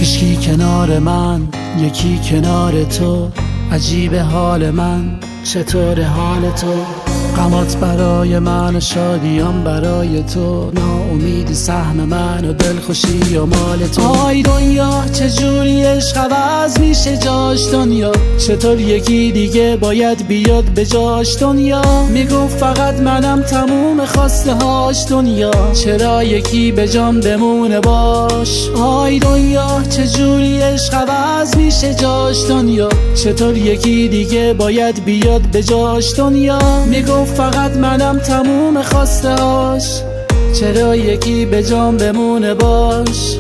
هیچکی کنار من، یکی کنار تو. عجیب حال من، چطور حال تو؟ غمات برای من و شادیام برای تو. ناامیدی سهم من و دلخوشی یا مال تو. آی دنیا چجوری عشق عوض میشه جاش دنیا؟ چطور یکی دیگه باید بیاد به جاش دنیا؟ میگفت فقط منم تموم خواسته هاش دنیا. چرا یکی به جان بمونه باش؟ آی دنیا چجوری عشق عوض میشه جاش دنیا؟ چطور یکی دیگه باید بیاد به جاش دنیا؟ میگفت فقط منم تموم خواسته هاش. چرا یکی به جان بمونه باش؟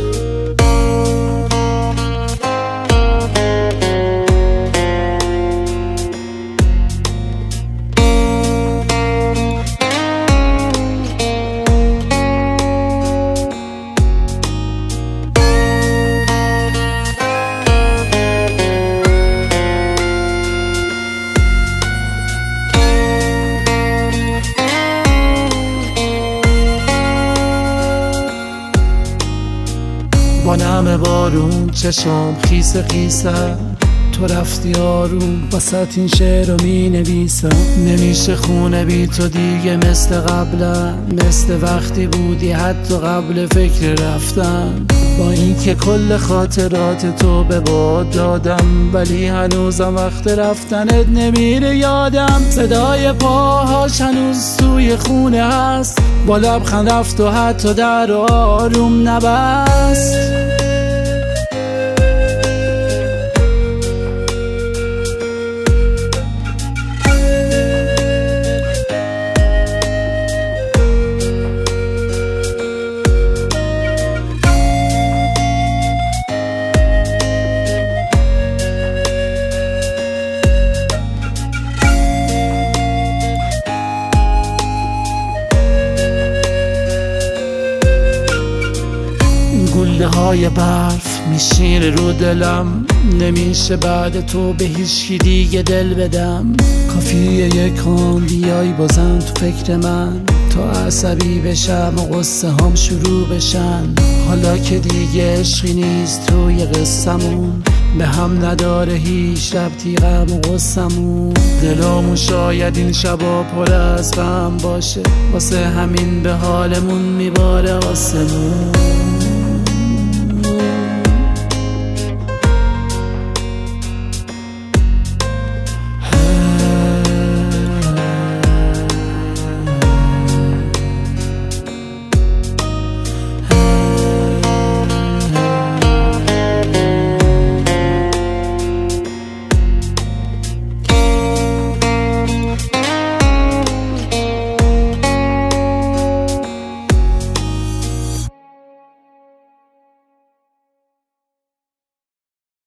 با نم بارون چشم خیس خیسم، تو رفتی آروم وسط این شعر رو می نویسم. نمیشه خونه بی تو دیگه مثل قبلا، مثل وقتی بودی حتی قبل فکر رفتن. با اینکه کل خاطرات تو به باد دادم، ولی هنوزم وقت رفتنت نمیره یادم. صدای پاهاش هنوز توی خونه هست، با لبخند رفت و حتی در آروم نبست. گوله های برف میشینه رو دلم، نمیشه بعد تو به هیچی دیگه دل بدم. کافیه یک آن بیای بازم تو فکر من، تا عصبی بشم و قصه هم شروع بشن. حالا که دیگه عشقی نیست توی قصمون، به هم نداره هیچ ربطی غم و قصمون. دلامون شاید این شبا پر از غم باشه، واسه همین به حالمون میباره آسمون.